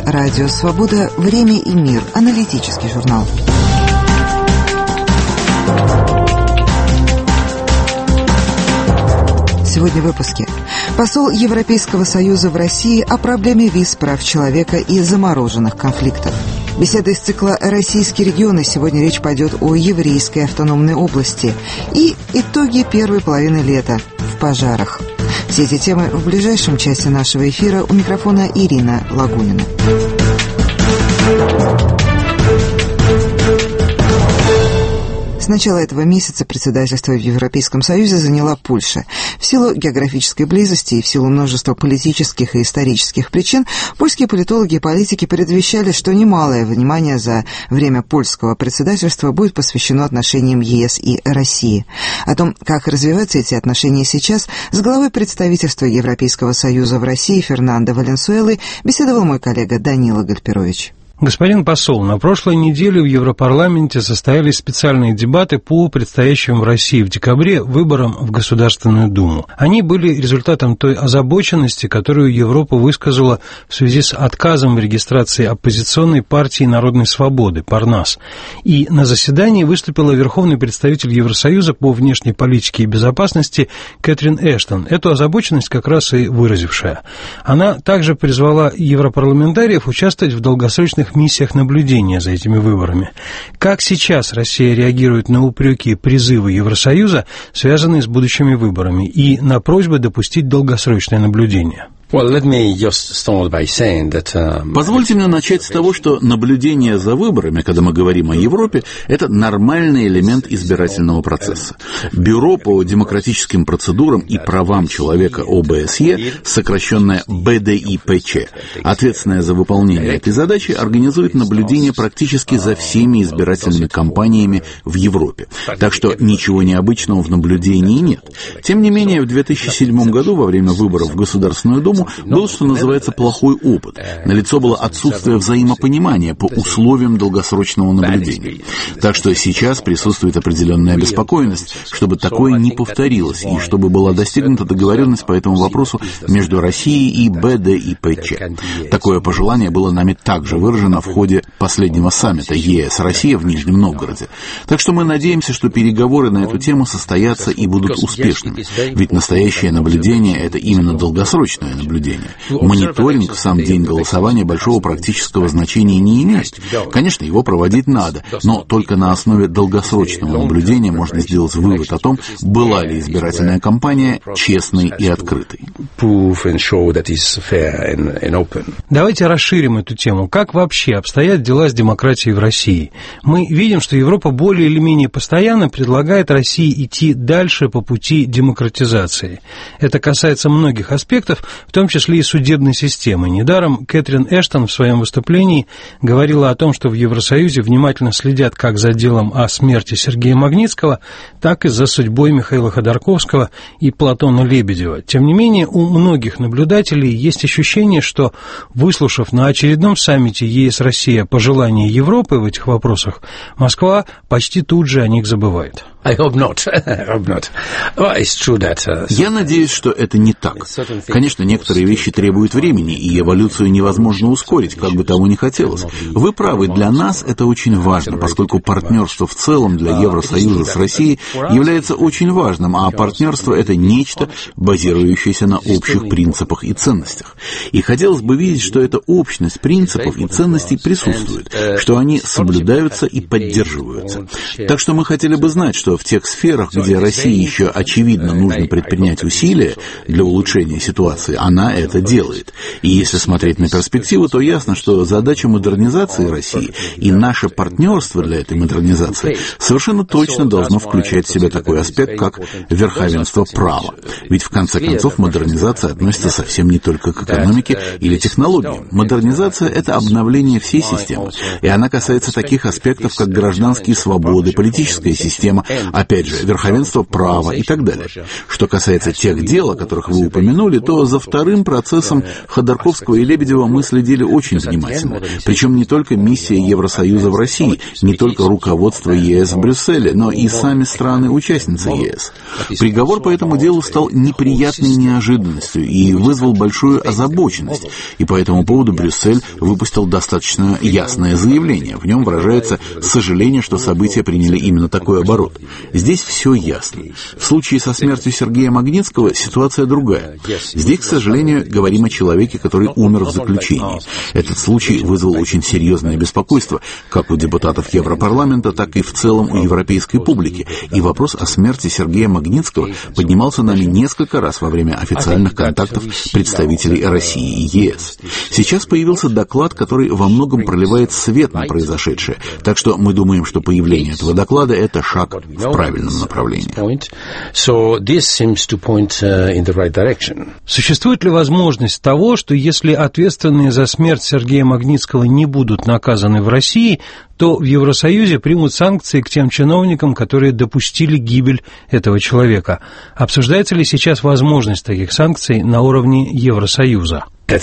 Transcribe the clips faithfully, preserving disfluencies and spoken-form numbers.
Радио Свобода. Время и мир. Аналитический журнал. Сегодня в выпуске. Посол Европейского Союза в России о проблеме виз, прав человека и замороженных конфликтов. Беседа из цикла «Российские регионы». Сегодня речь пойдет о еврейской автономной области. И итоги первой половины лета в пожарах. Все эти темы в ближайшем часе нашего эфира. У микрофона Ирина Лагунина. С начала этого месяца председательство в Европейском Союзе заняла Польша. В силу географической близости и в силу множества политических и исторических причин польские политологи и политики предвещали, что немалое внимание за время польского председательства будет посвящено отношениям ЕС и России. О том, как развиваются эти отношения сейчас, с главой представительства Европейского Союза в России Фернандо Валенсуэлой беседовал мой коллега Данила Гальперович. Господин посол, на прошлой неделе в Европарламенте состоялись специальные дебаты по предстоящим в России в декабре выборам в Государственную Думу. Они были результатом той озабоченности, которую Европа высказала в связи с отказом в регистрации оппозиционной партии Народной Свободы, Парнас. И на заседании выступила верховный представитель Евросоюза по внешней политике и безопасности Кэтрин Эштон, эту озабоченность как раз и выразившая. Она также призвала европарламентариев участвовать в долгосрочных миссиях наблюдения за этими выборами. Как сейчас Россия реагирует на упреки и призывы Евросоюза, связанные с будущими выборами, и на просьбы допустить долгосрочное наблюдение? Позвольте мне начать с того, что наблюдение за выборами, когда мы говорим о Европе, это нормальный элемент избирательного процесса. Бюро по демократическим процедурам и правам человека О Бэ Эс Е, сокращенное Бэ Дэ И Пэ Че, ответственное за выполнение этой задачи, организует наблюдение практически за всеми избирательными кампаниями в Европе. Так что ничего необычного в наблюдении нет. Тем не менее, в две тысячи седьмом году, во время выборов в Государственную Думу, был, что называется, плохой опыт. Налицо было отсутствие взаимопонимания по условиям долгосрочного наблюдения. Так что сейчас присутствует определенная обеспокоенность, чтобы такое не повторилось, и чтобы была достигнута договоренность по этому вопросу между Россией и Бэ Дэ И Пэ Че. Такое пожелание было нами также выражено в ходе последнего саммита Е Эс-Россия в Нижнем Новгороде. Так что мы надеемся, что переговоры на эту тему состоятся и будут успешными. Ведь настоящее наблюдение – это именно долгосрочное наблюдение. Наблюдения. Мониторинг в сам день голосования большого практического значения не имеет. Конечно, его проводить надо, но только на основе долгосрочного наблюдения можно сделать вывод о том, была ли избирательная кампания честной и открытой. Давайте расширим эту тему. Как вообще обстоят дела с демократией в России? Мы видим, что Европа более или менее постоянно предлагает России идти дальше по пути демократизации. Это касается многих аспектов, в том числе и судебной системы. Недаром Кэтрин Эштон в своем выступлении говорила о том, что в Евросоюзе внимательно следят как за делом о смерти Сергея Магнитского, так и за судьбой Михаила Ходорковского и Платона Лебедева. Тем не менее, у многих наблюдателей есть ощущение, что, выслушав на очередном саммите Е Эс-Россия пожелания Европы в этих вопросах, Москва почти тут же о них забывает. I hope not. I hope not. Well, it's true that, uh, Я надеюсь, что это не так. Конечно, некоторые вещи требуют времени, и эволюцию невозможно ускорить, как бы того ни хотелось. Вы правы, для нас это очень важно, поскольку партнерство в целом для Евросоюза с Россией является очень важным, а партнерство – это нечто, базирующееся на общих принципах и ценностях. И хотелось бы видеть, что эта общность принципов и ценностей присутствует, что они соблюдаются и поддерживаются. Так что мы хотели бы знать, что в тех сферах, где России еще очевидно нужно предпринять усилия для улучшения ситуации, она это делает. И если смотреть на перспективу, то ясно, что задача модернизации России и наше партнерство для этой модернизации совершенно точно должно включать в себя такой аспект, как верховенство права. Ведь в конце концов модернизация относится совсем не только к экономике или технологиям. Модернизация – это обновление всей системы, и она касается таких аспектов, как гражданские свободы, политическая система, Опять же, верховенство права и так далее. Что касается тех дел, о которых вы упомянули, то за вторым процессом Ходорковского и Лебедева мы следили очень внимательно. Причем не только миссия Евросоюза в России, не только руководство ЕС в Брюсселе, но и сами страны-участницы ЕС. Приговор по этому делу стал неприятной неожиданностью и вызвал большую озабоченность, и по этому поводу Брюссель выпустил достаточно ясное заявление. В нем выражается сожаление, что события приняли именно такой оборот. Здесь все ясно. В случае со смертью Сергея Магнитского ситуация другая. Здесь, к сожалению, говорим о человеке, который умер в заключении. Этот случай вызвал очень серьезное беспокойство как у депутатов Европарламента, так и в целом у европейской публики. И вопрос о смерти Сергея Магнитского поднимался нами несколько раз во время официальных контактов представителей России и ЕС. Сейчас появился доклад, который во многом проливает свет на произошедшее. Так что мы думаем, что появление этого доклада – это шаг в правильном направлении. Существует ли возможность того, что если ответственные за смерть Сергея Магнитского не будут наказаны в России, то в Евросоюзе примут санкции к тем чиновникам, которые допустили гибель этого человека? Обсуждается ли сейчас возможность таких санкций на уровне Евросоюза? Для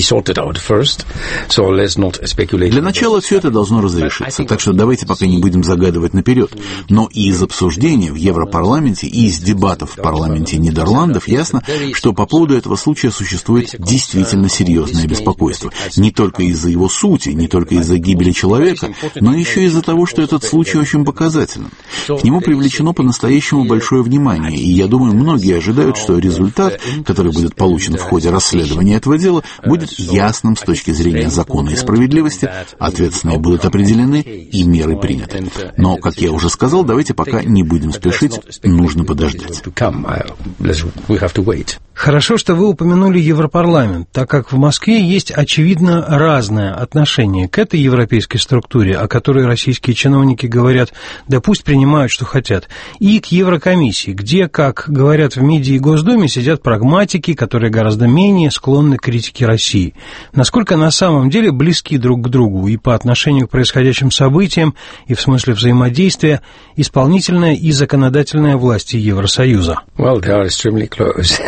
начала все это должно разрешиться, так что давайте пока не будем загадывать наперед. Но и из обсуждения в Европарламенте, и из дебатов в парламенте Нидерландов ясно, что по поводу этого случая существует действительно серьезное беспокойство. Не только из-за его сути, не только из-за гибели человека, но еще из-за того, что этот случай очень показателен. К нему привлечено по-настоящему большое внимание, и я думаю, многие ожидают, что результат, который будет получен в ходе расследования этого дела, будет ясным с точки зрения закона и справедливости, ответственные будут определены и меры приняты. Но, как я уже сказал, давайте пока не будем спешить, нужно подождать. Хорошо, что вы упомянули Европарламент, так как в Москве есть, очевидно, разное отношение к этой европейской структуре, о которой российские чиновники говорят, да пусть принимают, что хотят, и к Еврокомиссии, где, как говорят в МИДе и Госдуме, сидят прагматики, которые гораздо менее склонны к критике России. Насколько на самом деле близки друг к другу и по отношению к происходящим событиям, и в смысле взаимодействия, исполнительная и законодательная власти Евросоюза? Well, they are extremely close.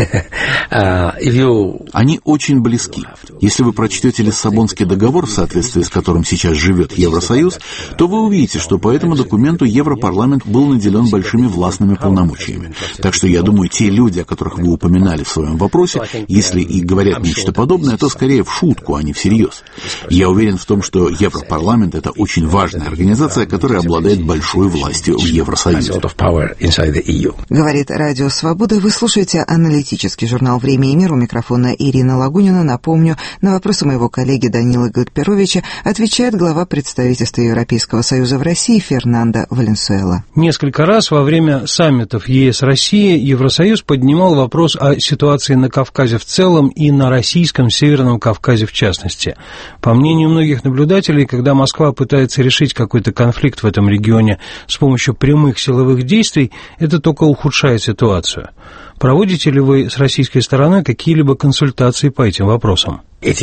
Они очень близки. Если вы прочтете Лиссабонский договор, в соответствии с которым сейчас живет Евросоюз, то вы увидите, что по этому документу Европарламент был наделен большими властными полномочиями. Так что я думаю, те люди, о которых вы упоминали в своем вопросе, если и говорят нечто подобное, то скорее в шутку, а не всерьез. Я уверен в том, что Европарламент – это очень важная организация, которая обладает большой властью в Евросоюзе. Говорит Радио Свобода. Вы слушаете аналитический журнал «Время и мир». У микрофона Ирина Лагунина. Напомню, на вопросы моего коллеги Данилы Гальперовича отвечает глава представительства Европейского Союза в России Фернандо Валенсуэла. Несколько раз во время саммитов ЕС-Россия Евросоюз поднимал вопрос о ситуации на Кавказе в целом и на российском Северном Кавказе в частности. По мнению многих наблюдателей, когда Москва пытается решить какой-то конфликт в этом регионе с помощью прямых силовых действий, это только ухудшает ситуацию. Проводите ли вы с российской стороной какие-либо консультации по этим вопросам?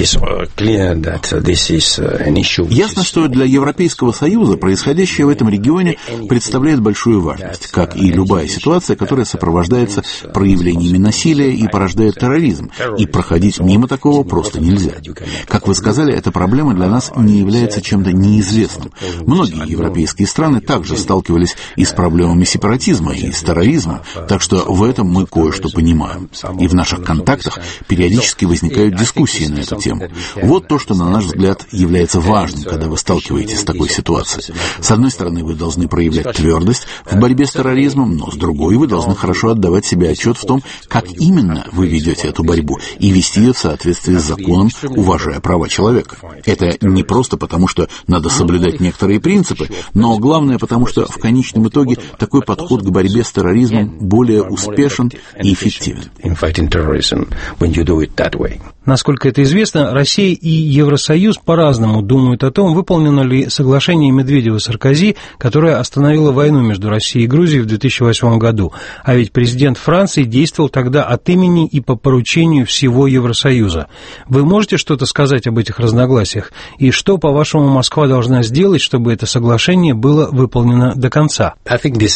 Ясно, что для Европейского Союза происходящее в этом регионе представляет большую важность, как и любая ситуация, которая сопровождается проявлениями насилия и порождает терроризм, и проходить мимо такого просто нельзя. Как вы сказали, эта проблема для нас не является чем-то неизвестным. Многие европейские страны также сталкивались и с проблемами сепаратизма, и с терроризмом, так что в этом мы кое-что понимаем. И в наших контактах периодически возникают дискуссии на эту тему. Вот то, что, на наш взгляд, является важным, когда вы сталкиваетесь с такой ситуацией. С одной стороны, вы должны проявлять твердость в борьбе с терроризмом, но с другой, вы должны хорошо отдавать себе отчет в том, как именно вы ведете эту борьбу, и вести ее в соответствии с законом, уважая права человека. Это не просто потому, что надо соблюдать некоторые принципы, но главное потому, что в конечном итоге такой подход к борьбе с терроризмом более успешен и эффективен. Насколько это известно, Россия и Евросоюз по-разному думают о том, выполнено ли соглашение Медведева-Саркози, которое остановило войну между Россией и Грузией в две тысячи восьмом году. А ведь президент Франции действовал тогда от имени и по поручению всего Евросоюза. Вы можете что-то сказать об этих разногласиях? И что, по-вашему, Москва должна сделать, чтобы это соглашение было выполнено до конца? Эти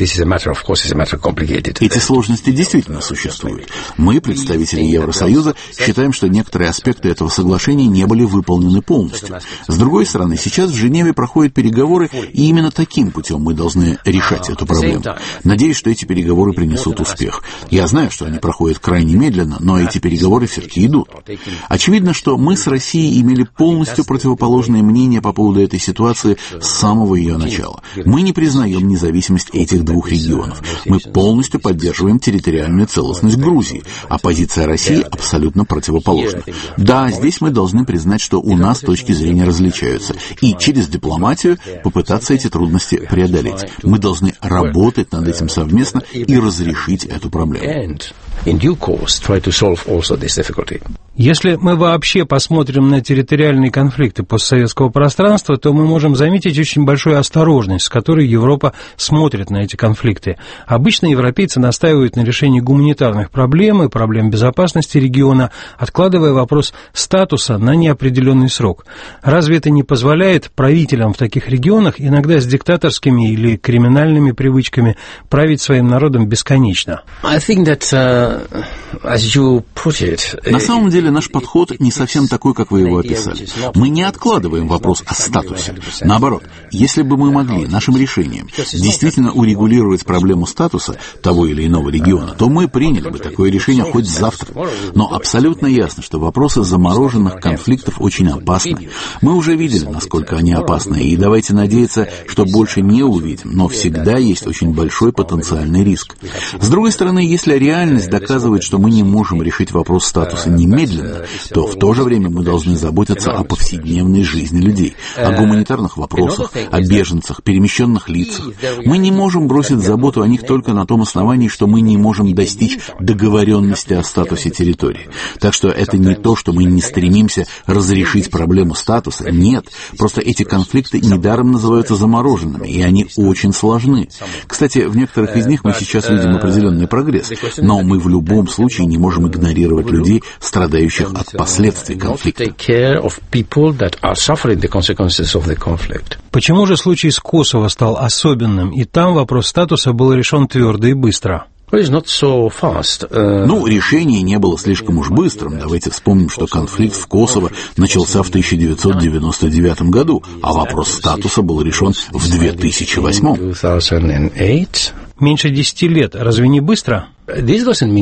сложности действительно существуют. Мы, представители Евросоюза, считаем, что некоторые аспекты этого соглашения не были выполнены полностью. С другой стороны, сейчас в Женеве проходят переговоры, и именно таким путем мы должны решать эту проблему. Надеюсь, что эти переговоры принесут успех. Я знаю, что они проходят крайне медленно, но эти переговоры все-таки идут. Очевидно, что мы с Россией имели полностью противоположное мнение по поводу этой ситуации с самого ее начала. Мы не признаем независимость этих двух регионов. Мы полностью поддерживаем территориальную целостность Грузии, а позиция России абсолютно противоположна. Да, здесь мы должны признать, что у нас точки зрения различаются, и через дипломатию попытаться эти трудности преодолеть. Мы должны работать над этим совместно и разрешить эту проблему. Если мы вообще посмотрим на территориальные конфликты постсоветского пространства, то мы можем заметить очень большую осторожность, с которой Европа смотрит на эти конфликты. Обычно европейцы настаивают на решении гуманитарных проблем и проблем безопасности региона, откладывая вопрос статуса на неопределенный срок. Разве это не позволяет правителям в таких регионах иногда с диктаторскими или криминальными привычками править своим народом бесконечно? I think that, uh, as you put it, на самом деле наш подход не совсем такой, как вы его описали. Мы не откладываем вопрос о статусе. Наоборот, если бы мы могли нашим решением действительно урегулировать проблему статуса того или иного региона, то мы приняли бы такое решение хоть завтра. Но абсолютно ясно, что вопросы замороженных конфликтов очень опасны. Мы уже видели, насколько они опасны, и давайте надеяться, что больше не увидим, но всегда есть очень большой потенциальный риск. С другой стороны, если реальность доказывает, что мы не можем решить вопрос статуса немедленно, то в то же время мы должны заботиться о повседневной жизни людей, о гуманитарных вопросах, о беженцах, перемещенных лицах. Мы не можем бросить заботу о них только на том основании, что мы не можем достичь договоренности о статусе территории. Так что это не то, что мы не стремимся разрешить проблему статуса. Нет, просто эти конфликты недаром называются замороженными, и они очень сложны. Кстати, в некоторых из них мы сейчас видим определенный прогресс, но мы в любом случае не можем игнорировать людей, страдающих от последствий конфликта. Почему же случай с Косово стал особенным, и там вопрос статуса был решен твердо и быстро? Ну, решение не было слишком уж быстрым. Давайте вспомним, что конфликт в Косово начался в тысяча девятьсот девяносто девятом году, а вопрос статуса был решен в две тысячи восьмом. Меньше десяти лет. Разве не быстро? Да, и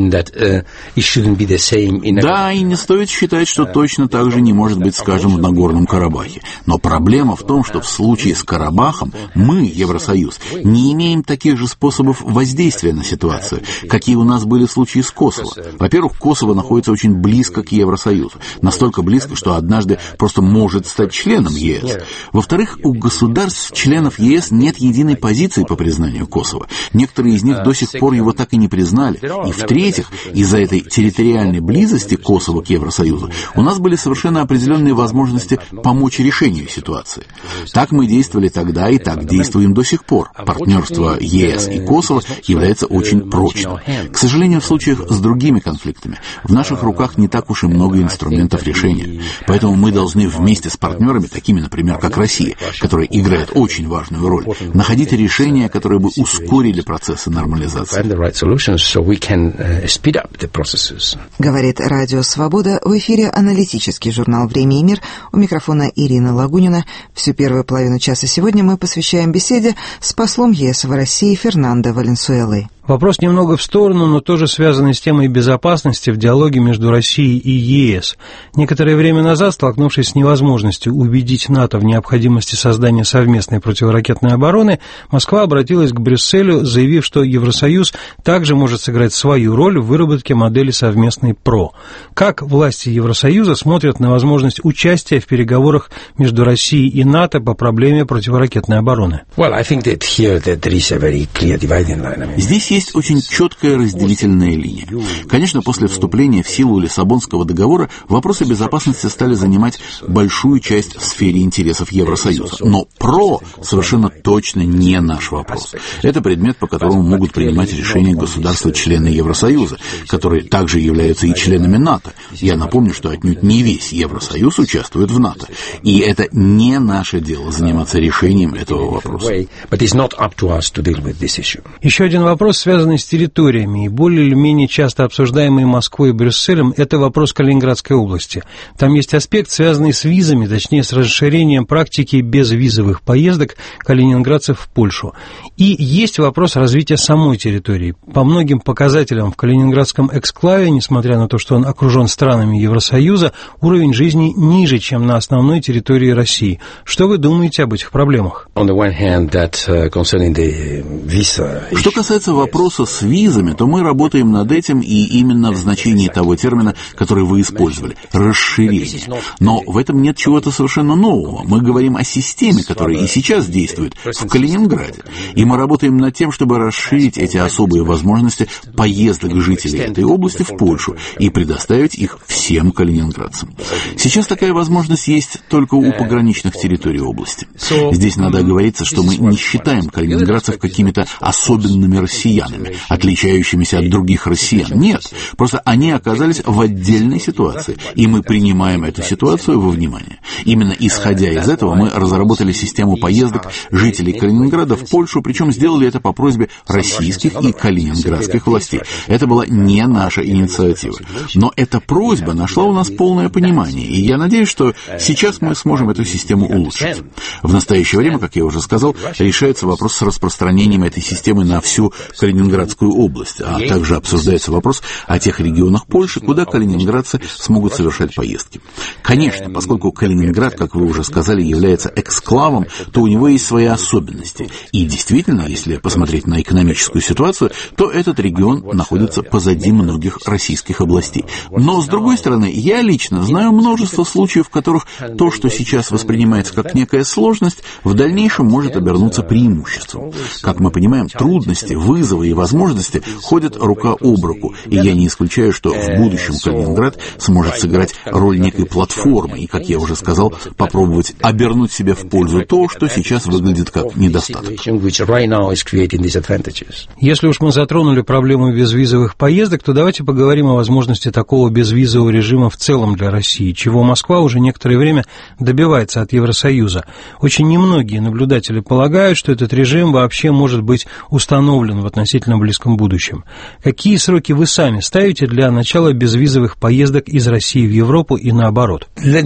не стоит считать, что точно так же не может быть, скажем, в Нагорном Карабахе. Но проблема в том, что в случае с Карабахом мы, Евросоюз, не имеем таких же способов воздействия на ситуацию, какие у нас были в случае с Косово. Во-первых, Косово находится очень близко к Евросоюзу. Настолько близко, что однажды просто может стать членом ЕС. Во-вторых, у государств-членов ЕС нет единой позиции по признанию Косово. Некоторые из них до сих пор его так и не признали. И в-третьих, из-за этой территориальной близости Косово к Евросоюзу у нас были совершенно определенные возможности помочь решению ситуации. Так мы действовали тогда и так действуем до сих пор. Партнерство ЕС и Косово является очень прочным. К сожалению, в случаях с другими конфликтами в наших руках не так уж и много инструментов решения. Поэтому мы должны вместе с партнерами, такими, например, как Россия, которая играет очень важную роль, находить решения, которые бы ускорили процессы нормализации. Говорит Радио Свобода. В эфире аналитический журнал «Время и мир». У микрофона Ирина Лагунина. Всю первую половину часа сегодня мы посвящаем беседе с послом ЕС в России Фернандо Валенсуэлой. Вопрос немного в сторону, но тоже связанный с темой безопасности в диалоге между Россией и ЕС. Некоторое время назад, столкнувшись с невозможностью убедить НАТО в необходимости создания совместной противоракетной обороны, Москва обратилась к Брюсселю, заявив, что Евросоюз также может сыграть свою роль в выработке модели совместной ПРО. Как власти Евросоюза смотрят на возможность участия в переговорах между Россией и НАТО по проблеме противоракетной обороны? Здесь есть очень четкая разделительная линия. Конечно, после вступления в силу Лиссабонского договора вопросы безопасности стали занимать большую часть в сфере интересов Евросоюза. Но ПРО совершенно точно не наш вопрос. Это предмет, по которому могут принимать решения государства-члены Евросоюза, которые также являются и членами НАТО. Я напомню, что отнюдь не весь Евросоюз участвует в НАТО. И это не наше дело заниматься решением этого вопроса. Еще один вопрос, связанный с территориями и более или менее часто обсуждаемый Москвой и Брюсселем, это вопрос Калининградской области. Там есть аспект, связанный с визами, точнее с расширением практики безвизовых поездок калининградцев в Польшу. И есть вопрос развития самой территории. По многим показателям в калининградском эксклаве, несмотря на то, что он окружен странами Евросоюза, уровень жизни ниже, чем на основной территории России. Что вы думаете об этих проблемах? Что касается вопроса с визами, то мы работаем над этим и именно в значении того термина, который вы использовали – расширение. Но в этом нет чего-то совершенно нового. Мы говорим о системе, которая и сейчас действует в Калининграде. И мы работаем над тем, чтобы расширить эти особые возможности поездок жителей этой области в Польшу и предоставить их всем калининградцам. Сейчас такая возможность есть только у пограничных территорий области. Здесь надо оговориться, что мы не считаем калининградцев какими-то особенными россиянами, отличающимися от других россиян. Нет, просто они оказались в отдельной ситуации, и мы принимаем эту ситуацию во внимание. Именно исходя из этого мы разработали систему поездок жителей Калининграда в Польшу, причем сделали это по просьбе российских и калининградских властей. Это была не наша инициатива. Но эта просьба нашла у нас полное понимание, и я надеюсь, что сейчас мы сможем эту систему улучшить. В настоящее время, как я уже сказал, решается вопрос с распространением этой системы на всю Калининградскую область, а также обсуждается вопрос о тех регионах Польши, куда калининградцы смогут совершать поездки. Конечно, поскольку Калининград, как вы уже сказали, является эксклавом, то у него есть свои особенности. И действительно, если посмотреть на экономическую ситуацию, то этот регион находится позади многих российских областей. Но, с другой стороны, я лично знаю множество случаев, в которых то, что сейчас воспринимается как некая сложность, в дальнейшем может обернуться преимуществом. Как мы понимаем, трудности, вызовы и возможности ходят рука об руку, и я не исключаю, что в будущем Калининград сможет сыграть роль некой платформы и, как я уже сказал, попробовать обернуть себе в пользу то, что сейчас выглядит как недостаток. Если уж мы затронули проблему безвизовых поездок, то давайте поговорим о возможности такого безвизового режима в целом для России, чего Москва уже некоторое время добивается от Евросоюза. Очень немногие наблюдатели полагают, что этот режим вообще может быть установлен в относительно близком будущем. Какие сроки вы сами ставите для начала безвизовых поездок из России в Европу и наоборот? Я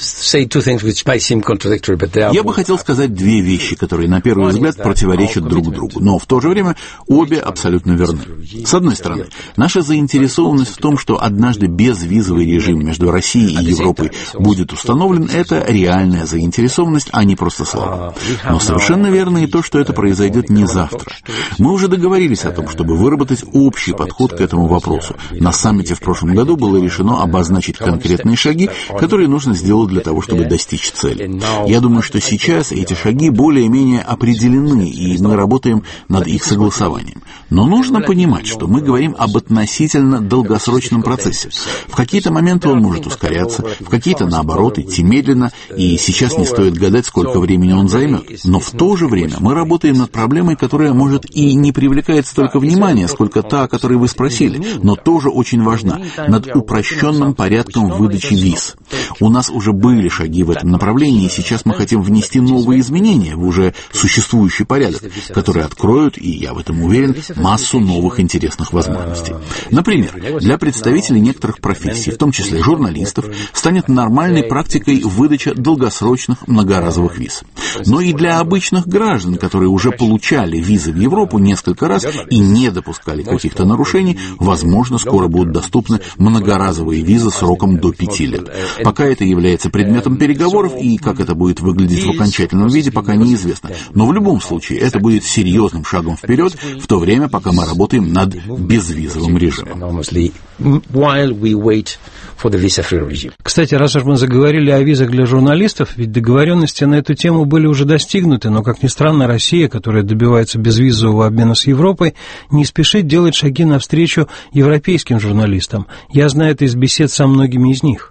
бы хотел сказать две вещи, которые на первый взгляд противоречат друг другу, но в то же время обе абсолютно верны. С одной стороны, наша заинтересованность в том, что однажды безвизовый режим между Россией и Европой будет установлен, это реальная заинтересованность, а не просто слова. Но совершенно верно и то, что это произойдет не завтра. Мы уже договорились о том, чтобы выработать общий подход к этому вопросу. На саммите в прошлом году было решено обозначить конкретные шаги, которые нужно сделать для того, чтобы достичь цели. Я думаю, что сейчас эти шаги более-менее определены, и мы работаем над их согласованием. Но нужно понимать, что мы говорим об относительно долгосрочном процессе. В какие-то моменты он может ускоряться, в какие-то, наоборот, идти медленно, и сейчас не стоит гадать, сколько времени он займет. Но в то же время мы работаем над проблемой, которая, может, и не привлекает столько внимания, сколько та, о которой вы спросили, но тоже очень важна, над упрощенным порядком выдачи виз. У нас уже были шаги в этом направлении, и сейчас мы хотим внести новые изменения в уже существующий порядок, которые откроют, и я в этом уверен, массу новых интересных возможностей. Например, для представителей некоторых профессий, в том числе журналистов, станет нормальной практикой выдача долгосрочных многоразовых виз. Но и для обычных граждан, которые уже получали визы в Европу несколько раз и не допускали каких-то нарушений, возможно, скоро будут доступны многоразовые визы сроком до пяти лет. Пока это является предметом переговоров, и как это будет выглядеть в окончательном виде, пока неизвестно. Но в любом случае это будет серьезным шагом вперед, в то время, пока мы работаем над безвизовым режимом. Кстати, раз уж мы заговорили о визах для журналистов, ведь договоренности на эту тему были уже достигнуты, но, как ни странно, Россия, которая добивается безвизового обмена с Европой, не спешит делать шаги навстречу европейским журналистам. Я знаю это из бесед со многими из них.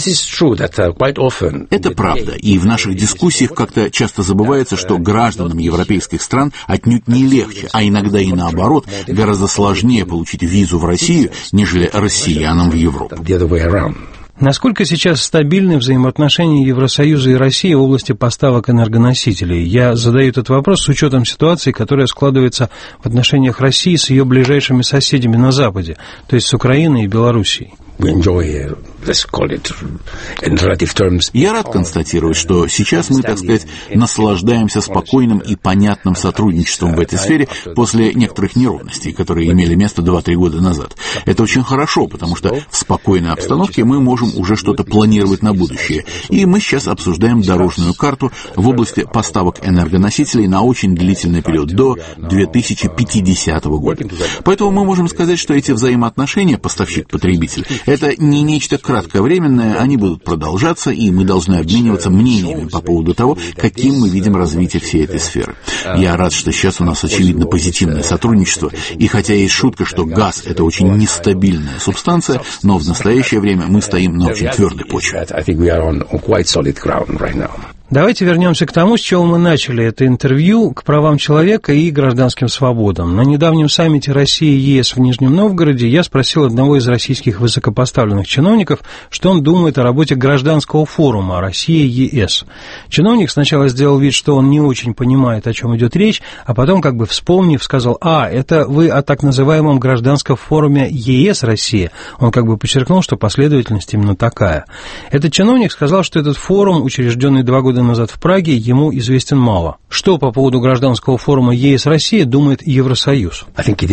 Это правда, и в наших дискуссиях как-то часто забывается, что гражданам европейских стран отнюдь не легче, а иногда и наоборот, гораздо сложнее получить визу в Россию, нежели россиянам в Европу. Насколько сейчас стабильны взаимоотношения Евросоюза и России в области поставок энергоносителей? Я задаю этот вопрос с учетом ситуации, которая складывается в отношениях России с ее ближайшими соседями на Западе, то есть с Украиной и Белоруссией. Я рад констатировать, что сейчас мы, так сказать, наслаждаемся спокойным и понятным сотрудничеством в этой сфере после некоторых неровностей, которые имели место два-три года назад. Это очень хорошо, потому что в спокойной обстановке мы можем уже что-то планировать на будущее. И мы сейчас обсуждаем дорожную карту в области поставок энергоносителей на очень длительный период, до две тысячи пятидесятого года. Поэтому мы можем сказать, что эти взаимоотношения поставщик-потребитель — это не нечто кратковременное, они будут продолжаться, и мы должны обмениваться мнениями по поводу того, каким мы видим развитие всей этой сферы. Я рад, что сейчас у нас очевидно позитивное сотрудничество, и хотя есть шутка, что газ — это очень нестабильная субстанция, но в настоящее время мы стоим на очень твердой почве. Давайте вернемся к тому, с чего мы начали это интервью, к правам человека и гражданским свободам. На недавнем саммите России и ЕС в Нижнем Новгороде я спросил одного из российских высокопоставленных чиновников, что он думает о работе гражданского форума Россия-ЕС. Чиновник сначала сделал вид, что он не очень понимает, о чем идет речь, а потом, как бы вспомнив, сказал: «А, это вы о так называемом гражданском форуме ЕС-Россия». Он как бы подчеркнул, что последовательность именно такая. Этот чиновник сказал, что этот форум, учрежденный два года назад в Праге, ему известен мало. Что по поводу гражданского форума ЕС-Россия думает Евросоюз?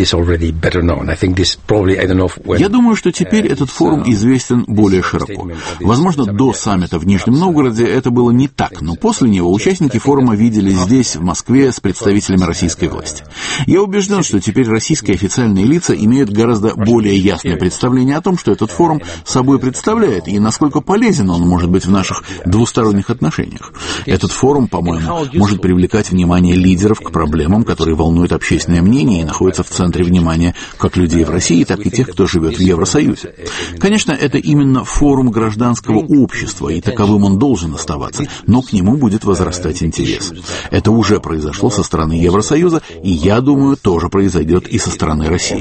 Я думаю, что теперь этот форум известен более широко. Возможно, до саммита в Нижнем Новгороде это было не так, но после него участники форума виделись здесь, в Москве, с представителями российской власти. Я убежден, что теперь российские официальные лица имеют гораздо более ясное представление о том, что этот форум собой представляет и насколько полезен он может быть в наших двусторонних отношениях. Этот форум, по-моему, может привлекать внимание лидеров к проблемам, которые волнуют общественное мнение и находятся в центре внимания как людей в России, так и тех, кто живет в Евросоюзе. Конечно, это именно форум гражданского общества, и таковым он должен оставаться, но к нему будет возрастать интерес. Это уже произошло со стороны Евросоюза, и, я думаю, тоже произойдет и со стороны России.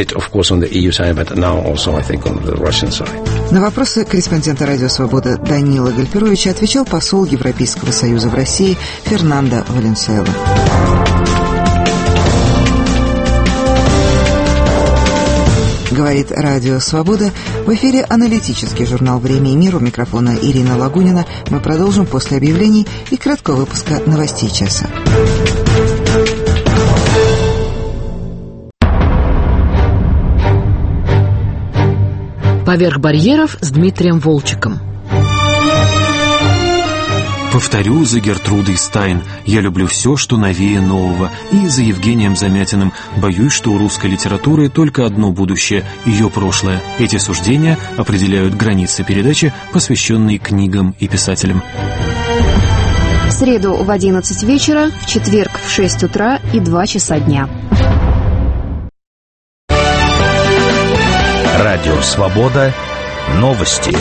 На вопросы корреспондента «Радио Свобода» Данила Гальперовича отвечал посол Европейского Союза в России Фернандо Валенсуэла. Говорит «Радио Свобода». В эфире аналитический журнал «Время и мир». У микрофона Ирина Лагунина. Мы продолжим после объявлений и краткого выпуска новостей часа. «Поверх барьеров» с Дмитрием Волчиком. Повторю за Гертрудой Стайн: я люблю все, что новее нового. И за Евгением Замятиным: боюсь, что у русской литературы только одно будущее — ее прошлое. Эти суждения определяют границы передачи, посвященной книгам и писателям. В среду в одиннадцать вечера, в четверг в шесть утра и два часа дня. Радио Свобода. Новости.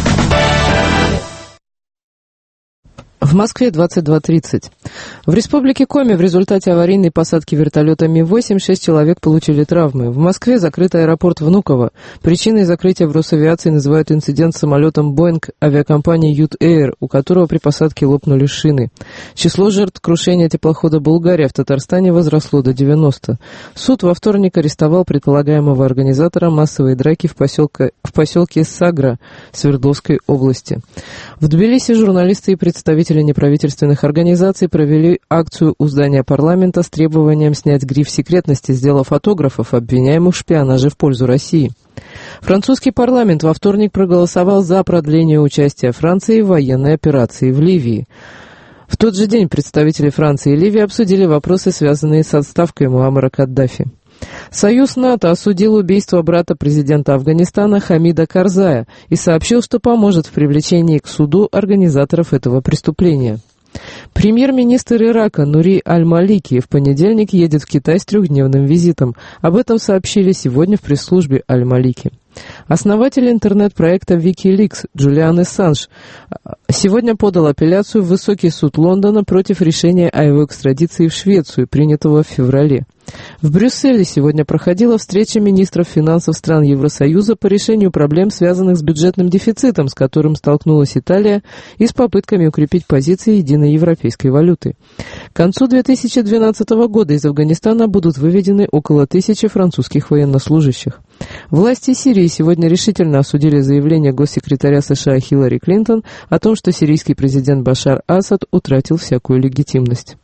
В Москве двадцать два тридцать. В Республике Коми в результате аварийной посадки вертолета Ми восемь шесть человек получили травмы. В Москве закрыт аэропорт Внуково. Причиной закрытия в Росавиации называют инцидент с самолетом Боинг авиакомпании Ют Эйр, у которого при посадке лопнули шины. Число жертв крушения теплохода «Булгария» в Татарстане возросло до девяноста. Суд во вторник арестовал предполагаемого организатора массовой драки в поселке, в поселке Сагра Свердловской области. В Тбилиси журналисты и представители неправительственных организаций провели акцию у здания парламента с требованием снять гриф секретности с дела фотографов, обвиняемых в шпионаже в пользу России. Французский парламент во вторник проголосовал за продление участия Франции в военной операции в Ливии. В тот же день представители Франции и Ливии обсудили вопросы, связанные с отставкой Муаммара Каддафи. Союз НАТО осудил убийство брата президента Афганистана Хамида Карзая и сообщил, что поможет в привлечении к суду организаторов этого преступления. Премьер-министр Ирака Нури Аль-Малики в понедельник едет в Китай с трехдневным визитом. Об этом сообщили сегодня в пресс-службе Аль-Малики. Основатель интернет-проекта Wikileaks Джулиан Ассанж сегодня подал апелляцию в Высокий суд Лондона против решения о его экстрадиции в Швецию, принятого в феврале. В Брюсселе сегодня проходила встреча министров финансов стран Евросоюза по решению проблем, связанных с бюджетным дефицитом, с которым столкнулась Италия, и с попытками укрепить позиции единой европейской валюты. К концу две тысячи двенадцатого года из Афганистана будут выведены около тысячи французских военнослужащих. Власти Сирии сегодня решительно осудили заявление госсекретаря США Хиллари Клинтон о том, что сирийский президент Башар Асад утратил всякую легитимность.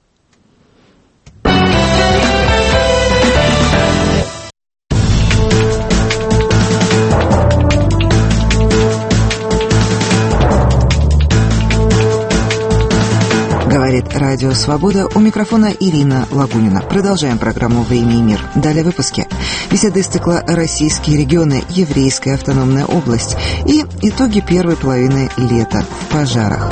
Говорит Радио Свобода, у микрофона Ирина Лагунина. Продолжаем программу «Время и мир». Далее в выпуске. Беседа из цикла «Российские регионы. Еврейская автономная область» и итоги первой половины лета в пожарах.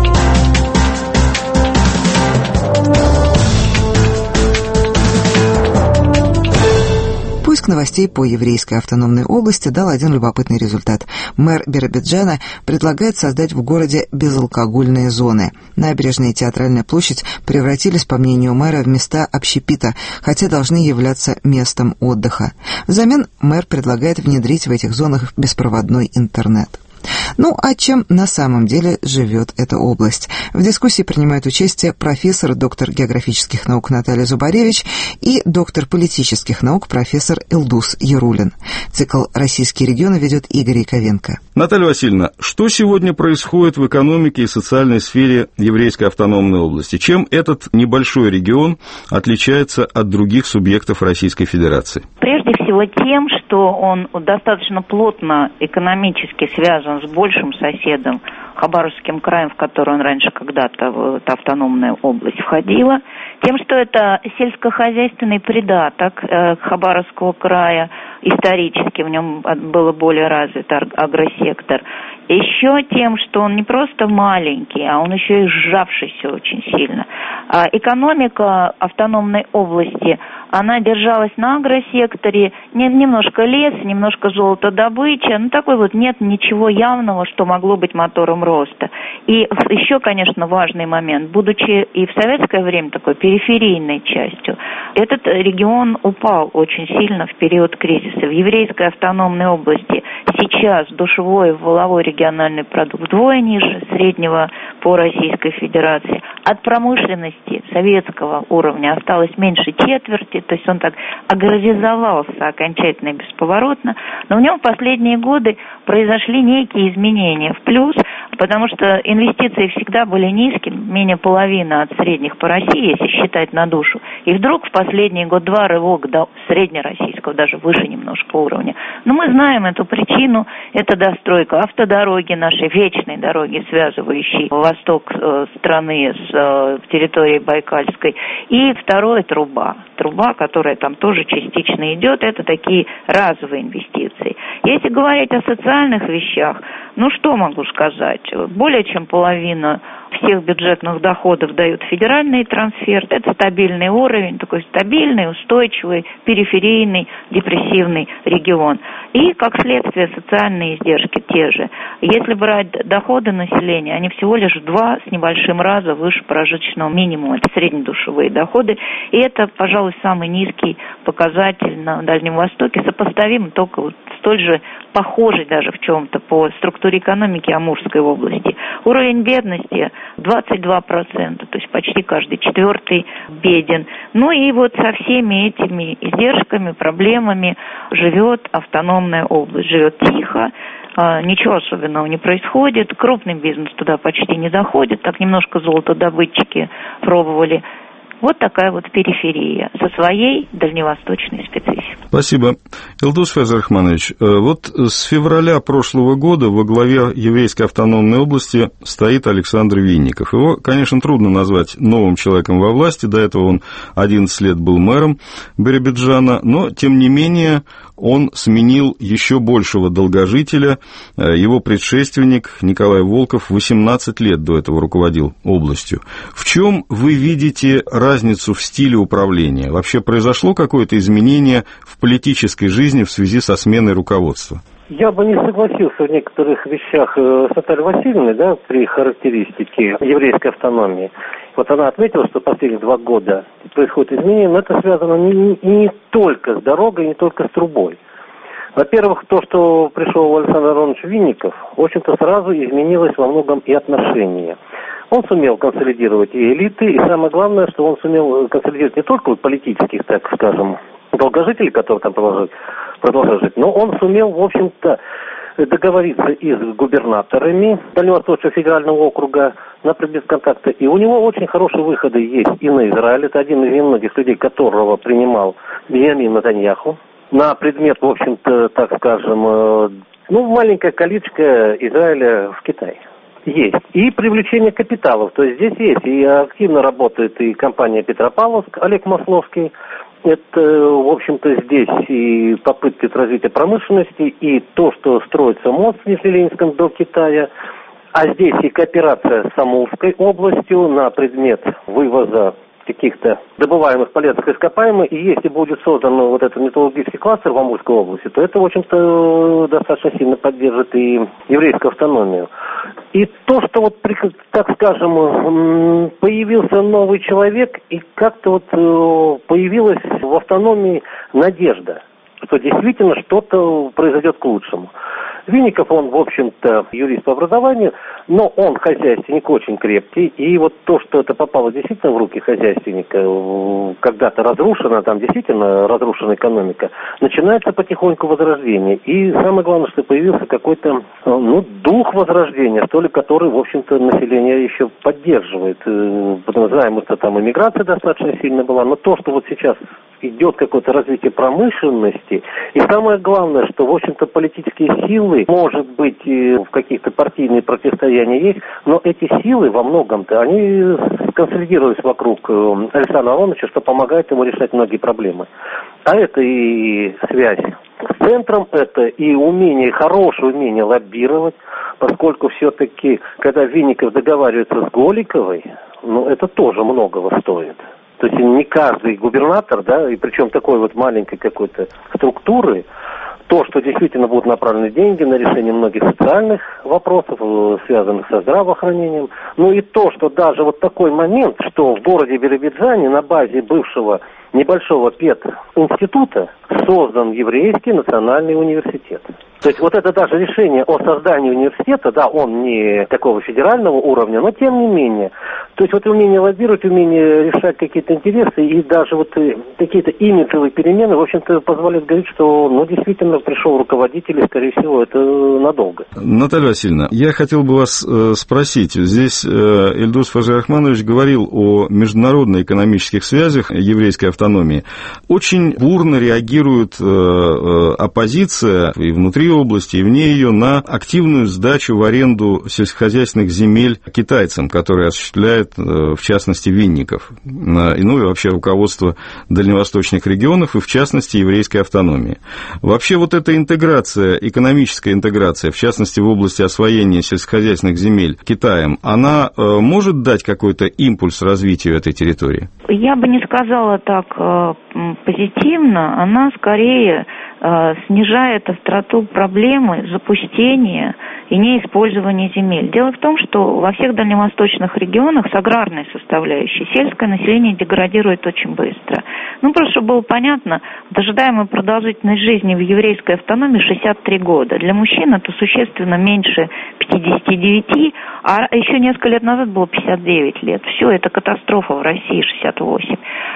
Поиск новостей по еврейской автономной области дал один любопытный результат. Мэр Биробиджана предлагает создать в городе безалкогольные зоны. Набережная и Театральная площадь превратились, по мнению мэра, в места общепита, хотя должны являться местом отдыха. Взамен мэр предлагает внедрить в этих зонах беспроводной интернет. Ну, а чем на самом деле живет эта область? В дискуссии принимают участие профессор, доктор географических наук Наталья Зубаревич и доктор политических наук профессор Илдус Ярулин. Цикл «Российские регионы» ведет Игорь Яковенко. Наталья Васильевна, что сегодня происходит в экономике и социальной сфере еврейской автономной области? Чем этот небольшой регион отличается от других субъектов Российской Федерации? Прежде всего тем, что он достаточно плотно экономически связан с большим соседом, Хабаровским краем, в который он раньше когда-то в эту автономную область входила, тем, что это сельскохозяйственный придаток э, Хабаровского края, исторически в нем было более развит агросектор, еще тем, что он не просто маленький, а он еще и сжавшийся очень сильно. А экономика автономной области, она держалась на агросекторе, немножко лес, немножко золотодобыча, ну такой вот нет ничего явного, что могло быть мотором роста. И еще, конечно, важный момент, будучи и в советское время такой периферийной частью, этот регион упал очень сильно в период кризиса. В еврейской автономной области сейчас душевой и валовой региональный продукт вдвое ниже среднего по Российской Федерации. От промышленности советского уровня осталось меньше четверти, то есть он так агровизовался окончательно и бесповоротно, но в нем в последние годы произошли некие изменения в плюс, потому что инвестиции всегда были низкими, менее половины от средних по России, если считать на душу, и вдруг в последний год-два рывок до среднероссийского, даже выше немножко уровня. Но мы знаем эту причину, это достройка автодороги, нашей вечной дороги, связывающей восток э, страны с э, территорией Байкальской, и второе труба. Труба, которая там тоже частично идет, это такие разовые инвестиции. Если говорить о социальных вещах, ну что могу сказать, более чем половина всех бюджетных доходов дают федеральные трансферты, это стабильный уровень, такой стабильный, устойчивый, периферийный, депрессивный регион. И, как следствие, социальные издержки те же. Если брать доходы населения, они всего лишь в два с небольшим раза выше прожиточного минимума, это среднедушевые доходы, и это, пожалуй, самый низкий показатель на Дальнем Востоке, сопоставим только вот столь же похожий даже в чем-то по структуре экономики Амурской области. Уровень бедности двадцать два процента, то есть почти каждый четвертый беден. Ну и вот со всеми этими издержками, проблемами живет автономная область. Живет тихо, ничего особенного не происходит, крупный бизнес туда почти не доходит, так немножко золотодобытчики пробовали Вот такая вот периферия со своей дальневосточной спецификой. Спасибо. Илдус Файзрахманович, вот с февраля прошлого года во главе Еврейской автономной области стоит Александр Винников. Его, конечно, трудно назвать новым человеком во власти, до этого он одиннадцать лет был мэром Биробиджана, но, тем не менее, он сменил еще большего долгожителя. Его предшественник Николай Волков восемнадцать лет до этого руководил областью. В чем вы видите разницу в стиле управления? Вообще произошло какое-то изменение в политической жизни в связи со сменой руководства? Я бы не согласился в некоторых вещах с Натальей Васильевной, да, при характеристике еврейской автономии. Вот она отметила, что последние два года происходит изменение, но это связано не, не, не только с дорогой, не только с трубой. Во-первых, то, что пришел Александр Аронович Винников, в общем-то, сразу изменилось во многом и отношение. Он сумел консолидировать и элиты, и самое главное, что он сумел консолидировать не только политических, так скажем, долгожителей, которые там продолжают, продолжают жить, но он сумел, в общем-то, договориться и с губернаторами Дальневосточного федерального округа на предмет контакта. И у него очень хорошие выходы есть и на Израиль. Это один из немногих людей, которого принимал Биньямин Нетаньяху на предмет, в общем-то, так скажем, ну, маленькое количко Израиля в Китае. Есть. И привлечение капиталов. То есть здесь есть. И активно работает и компания Петропавловск, Олег Масловский. Это, в общем-то, здесь и попытки развития промышленности, и то, что строится мост в Нижнеленинском до Китая. А здесь и кооперация с Амурской областью на предмет вывоза каких-то добываемых полезных ископаемых, и если будет создан вот этот металлургический кластер в Амурской области, то это, в общем-то, достаточно сильно поддержит и еврейскую автономию. И то, что вот, так скажем, появился новый человек, и как-то вот появилась в автономии надежда, что действительно что-то произойдет к лучшему. Винников, он, в общем-то, юрист по образованию, но он хозяйственник очень крепкий, и вот то, что это попало действительно в руки хозяйственника, когда-то разрушена, там действительно разрушена экономика, начинается потихоньку возрождение. И самое главное, что появился какой-то, ну, дух возрождения, что ли, который, в общем-то, население еще поддерживает. Потому знаем, что там иммиграция достаточно сильно была, но то, что вот сейчас идет какое-то развитие промышленности, и самое главное, что, в общем-то, политические силы, может быть, в каких-то партийные противостояния есть, но эти силы во многом-то, они сконсолидировались вокруг Александра Ароновича, что помогает ему решать многие проблемы. А это и связь с центром, это и умение, хорошее умение лоббировать, поскольку все-таки, когда Винников договаривается с Голиковой, ну, это тоже многого стоит. То есть не каждый губернатор, да, и причем такой вот маленькой какой-то структуры, то, что действительно будут направлены деньги на решение многих социальных вопросов, связанных со здравоохранением, ну и то, что даже вот такой момент, что в городе Биробиджане на базе бывшего небольшого пединститута создан еврейский национальный университет. То есть вот это даже решение о создании университета, да, он не такого федерального уровня, но тем не менее. То есть вот умение лоббировать, умение решать какие-то интересы и даже вот какие-то имиджевые перемены, в общем-то, позволяют говорить, что, ну, действительно пришел руководитель, и, скорее всего, это надолго. Наталья Васильевна, я хотел бы вас э, спросить. Здесь э, Илдус Файзрахманович говорил о международных экономических связях еврейской автономии. Очень бурно реагирует э, э, оппозиция и внутри области, и вне ее на активную сдачу в аренду сельскохозяйственных земель китайцам, которые осуществляет, в частности, Винников, ну и вообще руководство дальневосточных регионов, и в частности, еврейской автономии. Вообще вот эта интеграция, экономическая интеграция, в частности, в области освоения сельскохозяйственных земель Китаем, она может дать какой-то импульс развитию этой территории? Я бы не сказала так э, позитивно, она скорее э, снижает остроту проблемы запустения и неиспользования земель. Дело в том, что во всех дальневосточных регионах с аграрной составляющей сельское население деградирует очень быстро. Ну, просто чтобы было понятно, ожидаемая продолжительность жизни в еврейской автономии шестьдесят три года. Для мужчин это существенно меньше пятьдесят девять, а еще несколько лет назад было пятьдесят девять лет. Все, это катастрофа в России, шестьдесят восемь.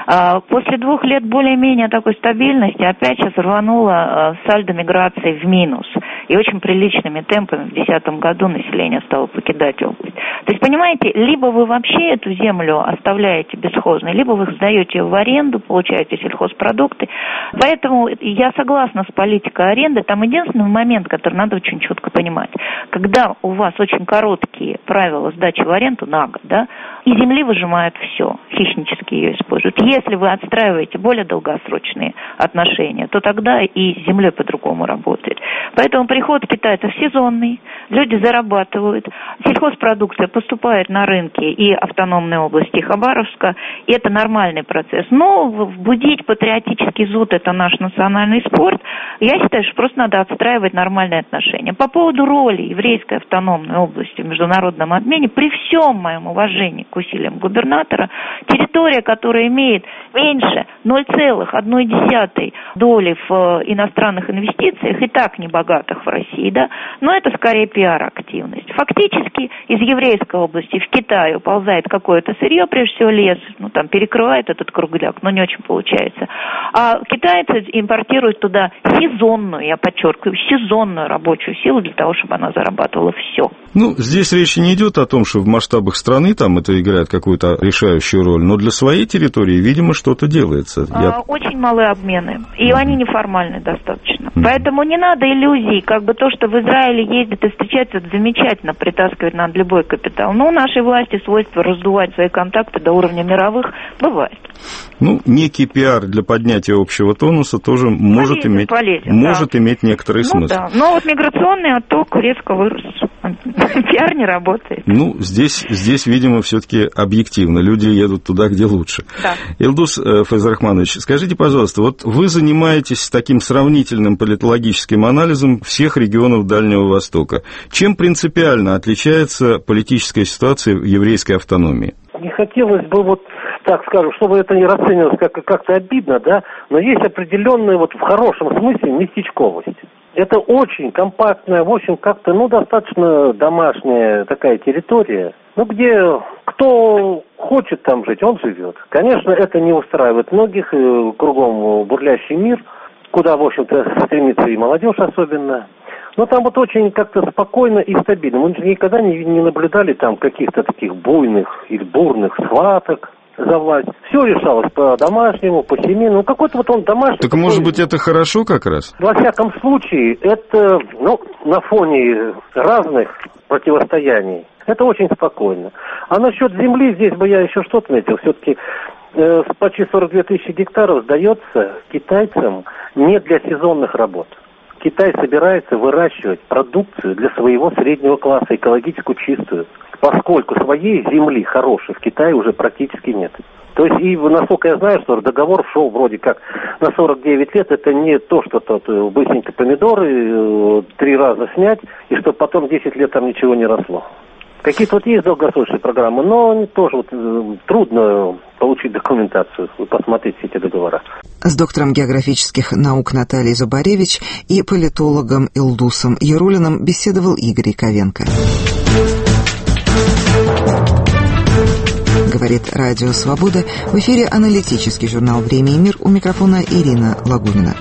После двух лет более-менее такой стабильности опять сейчас рвануло сальдо миграции в минус. И очень приличными темпами в две тысячи десятом году население стало покидать область. То есть, понимаете, либо вы вообще эту землю оставляете бесхозной, либо вы сдаете ее в аренду, получаете сельхозпродукты. Поэтому я согласна с политикой аренды. Там единственный момент, который надо очень четко понимать. Когда у вас очень короткие правила сдачи в аренду на год, да, и земли выжимают все, хищнически ее используют. Если вы отстраиваете более долгосрочные отношения, то тогда и с землей по-другому работает. Поэтому приход китайцев сезонный, люди зарабатывают, сельхозпродукция поступает на рынки и автономной области Хабаровска, и это нормальный процесс. Но будить патриотический зуд – это наш национальный спорт. Я считаю, что просто надо отстраивать нормальные отношения. По поводу роли еврейской автономной области в международном обмене, при всем моем уважении к усилиям губернатора, территория, которая имеет меньше ноль целых одна десятая доли в иностранных инвестициях, и так небогатых в России, да, но это скорее пиар-активность. Фактически из еврейской области в Китай уползает какое-то сырье, прежде всего лес, ну там перекрывает этот кругляк, но не очень получается. А китайцы импортируют туда сезонную, я подчеркиваю, сезонную рабочую силу для того, чтобы она зарабатывала все. Ну, здесь речь не идет о том, что в масштабах страны там это играет какую-то решающую роль, но для своей территории, видимо, что-то делается. А, Я... Очень малые обмены, и mm-hmm. они неформальные достаточно. Mm-hmm. Поэтому не надо иллюзий, как бы то, что в Израиле ездит и встречается, это замечательно, притаскивать надо любой капитал. Но у нашей власти свойство раздувать свои контакты до уровня мировых бывает. Ну, некий пиар для поднятия общего тонуса тоже может, полезен, иметь, полезен, может да. иметь некоторый ну, смысл. Да. Но вот миграционный отток резко вырос. Пиар не работает. Ну, здесь, здесь видимо, все-таки объективно. Люди едут туда, где лучше. Да. Илдус Файзрахманович, скажите, пожалуйста, вот вы занимаетесь таким сравнительным политологическим анализом всех регионов Дальнего Востока. Чем принципиально отличается политическая ситуация в еврейской автономии? Не хотелось бы, вот так скажем, чтобы это не расценивалось как, как-то обидно, да, но есть определенная, вот в хорошем смысле, местечковость. Это очень компактная, в общем, как-то, ну, достаточно домашняя такая территория, ну, где кто хочет там жить, он живет. Конечно, это не устраивает многих, кругом бурлящий мир, куда, в общем-то, стремится и молодежь особенно. Но там вот очень как-то спокойно и стабильно. Мы никогда не, не наблюдали там каких-то таких буйных или бурных схваток за власть. Все решалось по-домашнему, по-семейному. Ну, какой-то вот он домашний. Так, такой... может быть, это хорошо как раз? Во всяком случае, это, ну, на фоне разных противостояний, это очень спокойно. А насчет земли, здесь бы я еще что-то отметил. Все-таки э, почти сорок две тысячи гектаров сдается китайцам не для сезонных работ. Китай собирается выращивать продукцию для своего среднего класса, экологически чистую, поскольку своей земли хорошей в Китае уже практически нет. То есть, и насколько я знаю, что договор шел вроде как на сорок девять лет, это не то, что тут быстренько помидоры три раза снять, и чтобы потом десять лет там ничего не росло. Какие-то вот есть долгосрочные программы, но тоже вот трудно получить документацию, вы посмотрите все эти договора. С доктором географических наук Натальей Зубаревич и политологом Илдусом Ярулиным беседовал Игорь Яковенко. Говорит Радио Свобода. В эфире аналитический журнал «Время и мир». У микрофона Ирина Лагунина.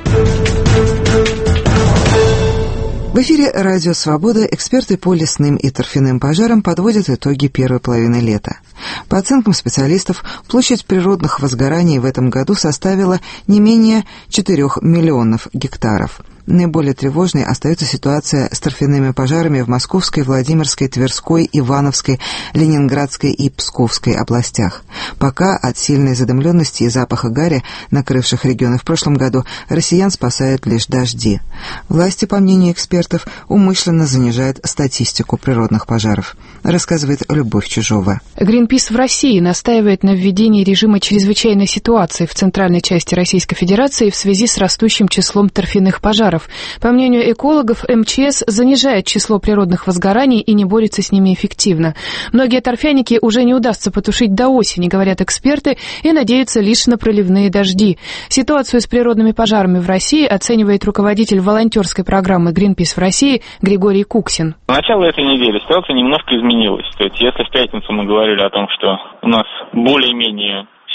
В эфире «Радио Свобода» эксперты по лесным и торфяным пожарам подводят итоги первой половины лета. По оценкам специалистов, площадь природных возгораний в этом году составила не менее четырёх миллионов гектаров. Наиболее тревожной остается ситуация с торфяными пожарами в Московской, Владимирской, Тверской, Ивановской, Ленинградской и Псковской областях. Пока от сильной задымленности и запаха гари, накрывших регионы в прошлом году, россиян спасают лишь дожди. Власти, по мнению экспертов, умышленно занижают статистику природных пожаров, рассказывает Любовь Чужова. Гринпис в России настаивает на введении режима чрезвычайной ситуации в центральной части Российской Федерации в связи с растущим числом торфяных пожаров. По мнению экологов, эм че эс занижает число природных возгораний и не борется с ними эффективно. Многие торфяники уже не удастся потушить до осени, говорят эксперты, и надеются лишь на проливные дожди. Ситуацию с природными пожарами в России оценивает руководитель волонтерской программы «Гринпис в России» Григорий Куксин. С начала этой недели ситуация немножко изменилась. То есть, если в пятницу мы говорили о том, что у нас более-менее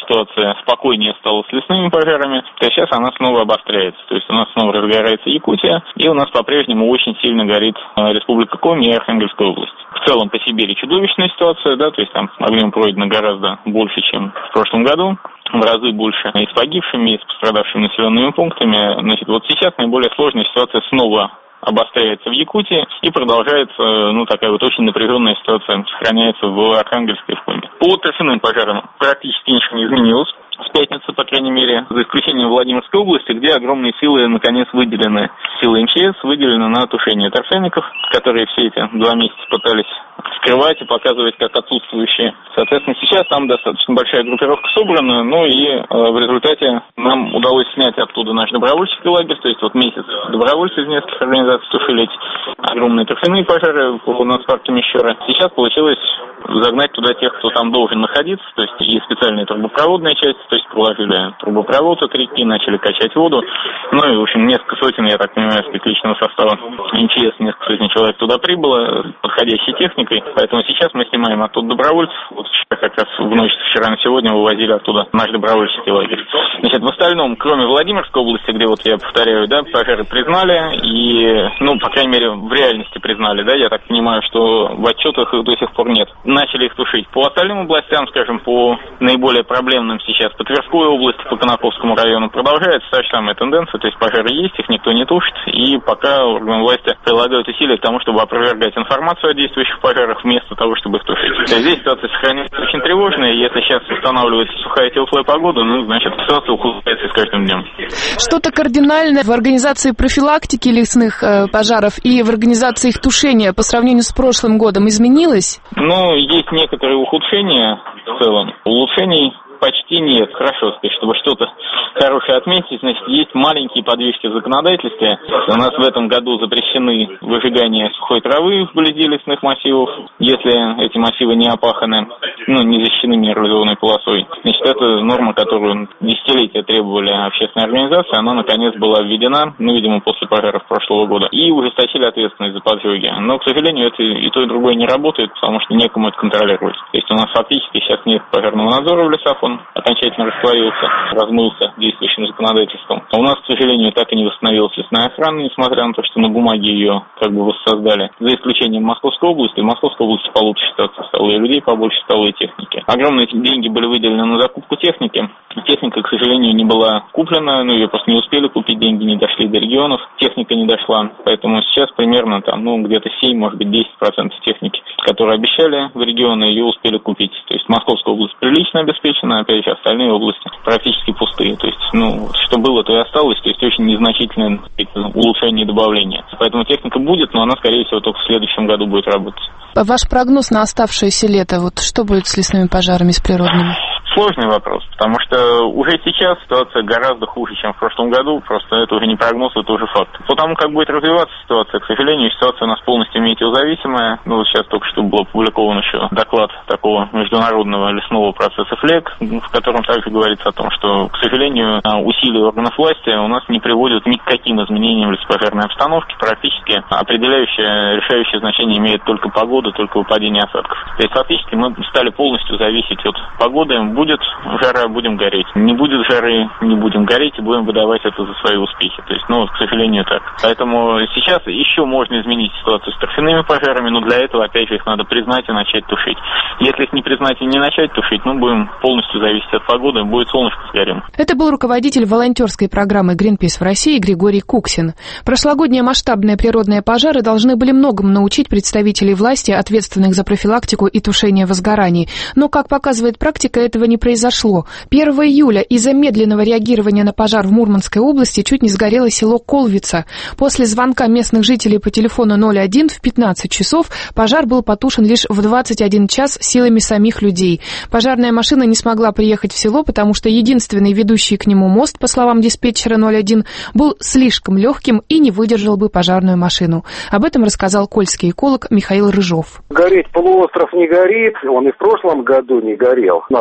ситуация спокойнее стала с лесными пожарами, то сейчас она снова обостряется. То есть у нас снова разгорается Якутия, и у нас по-прежнему очень сильно горит Республика Коми и Архангельская область. В целом по Сибири чудовищная ситуация, да, то есть там огнем пройдено гораздо больше, чем в прошлом году. В разы больше и с погибшими, и с пострадавшими населенными пунктами. Значит, вот сейчас наиболее сложная ситуация снова обостряется в Якутии и продолжается, ну, такая вот очень напряженная ситуация сохраняется в Архангельске и в Коми. По торфяным пожарам практически ничего не изменилось. С пятницы, по крайней мере, за исключением Владимирской области, где огромные силы, наконец, выделены, силы эм че эс выделены на тушение торфяников, которые все эти два месяца пытались скрывать и показывать как отсутствующие. Соответственно, сейчас там достаточно большая группировка собрана, ну и э, в результате нам удалось снять оттуда наш добровольческий лагерь, то есть вот месяц добровольцы из нескольких организаций тушили эти огромные торфяные пожары у нас в парке Мещера. Сейчас получилось загнать туда тех, кто там должен находиться, то есть и специальная трубопроводная часть, то есть проложили трубопровод от реки, начали качать воду, ну и, в общем, несколько сотен, я так понимаю, личного состава эм че эс, несколько сотен человек туда прибыло, подходящей техникой, поэтому сейчас мы снимаем оттуда добровольцев, вот как раз в ночь с вчера на сегодня вывозили оттуда наш добровольческий лагерь. Значит, в остальном, кроме Владимирской области, где вот я повторяю, да, пожары признали и, ну, по крайней мере, в реальности признали, да, я так понимаю, что в отчетах их до сих пор нет. Начали их тушить. По остальным областям, скажем, по наиболее проблемным сейчас, по Тверской области, по Конаковскому району продолжается та же самая тенденция, то есть пожары есть, их никто не тушит, и пока органы власти прилагают усилия к тому, чтобы опровергать информацию о действующих пожарах вместо того, чтобы их тушить. То есть здесь ситуация сохраняется очень тревожная, и если сейчас устанавливается сухая теплая погода, ну, значит, ситуация ухудшается с каждым днем. Что-то кардинальное в организации профилактики лесных э, пожаров и в организации их тушения по сравнению с прошлым годом изменилось? Ну, есть некоторые ухудшения в целом. Улучшений почти нет. Хорошо сказать, чтобы что-то хорошее отметить, значит, есть маленькие подвижки в законодательстве. У нас в этом году запрещены выжигание сухой травы вблизи лесных массивов, если эти массивы не опаханы, ну, не защищены минерализованной полосой. Значит, это норма, которую десятилетия требовали общественные организации, она, наконец, была введена, ну, видимо, после пожаров прошлого года, и ужесточили ответственность за поджоги. Но, к сожалению, это и то, и другое не работает, потому что некому это контролировать. То есть у нас фактически сейчас нет пожарного надзора в лесах, он окончательно растворился, размылся действующим законодательством. А у нас, к сожалению, так и не восстановилась лесная охрана, несмотря на то, что на бумаге ее как бы воссоздали. За исключением Московской области. В Московской области получше ситуация стала, и людей побольше стало, и техники. Огромные деньги были выделены на закупку техники. Техника, к сожалению, не была куплена, ну, ее просто не успели купить, деньги не дошли до регионов, техника не дошла. Поэтому сейчас примерно там, ну, где-то семь, может быть, десять процентов техники, которые обещали в регионы, ее успели купить. То есть Московская область прилично обеспечена, опять же, остальные области практически пустые. То есть, ну, что было, то и осталось, то есть очень незначительное улучшение и добавление. Поэтому техника будет, но она, скорее всего, только в следующем году будет работать. Ваш прогноз на оставшееся лето, вот что будет с лесными пожарами, с природными? Сложный вопрос, потому что уже сейчас ситуация гораздо хуже, чем в прошлом году, просто это уже не прогноз, это уже факт. По тому, как будет развиваться ситуация, к сожалению, ситуация у нас полностью метеозависимая. Ну, вот сейчас только что был опубликован еще доклад такого международного лесного процесса ФЛЕГ, в котором также говорится о том, что, к сожалению, усилия органов власти у нас не приводят ни к каким изменениям лесопожарной обстановки. Практически определяющее, решающее значение имеет только погода, только выпадение осадков. То есть фактически мы стали полностью зависеть от погоды. Будет жара, будем гореть. Не будет жары, не будем гореть и будем выдавать это за свои успехи. То есть, ну, к сожалению, так. Поэтому сейчас еще можно изменить ситуацию с торфяными пожарами, но для этого, опять же, их надо признать и начать тушить. Если их не признать и не начать тушить, ну, будем полностью зависеть от погоды, будет солнышко, сгорим. Это был руководитель волонтерской программы Greenpeace в России Григорий Куксин. Прошлогодние масштабные природные пожары должны были многому научить представителей власти, ответственных за профилактику и тушение возгораний. Но, как показывает практика, этого не произошло. первого июля из-за медленного реагирования на пожар в Мурманской области чуть не сгорело село Колвица. После звонка местных жителей по телефону ноль один в пятнадцать часов пожар был потушен лишь в двадцать один час силами самих людей. Пожарная машина не смогла приехать в село, потому что единственный ведущий к нему мост, по словам диспетчера ноль один, был слишком легким и не выдержал бы пожарную машину. Об этом рассказал кольский эколог Михаил Рыжов. Гореть полуостров не горит, он и в прошлом году не горел. У нас климат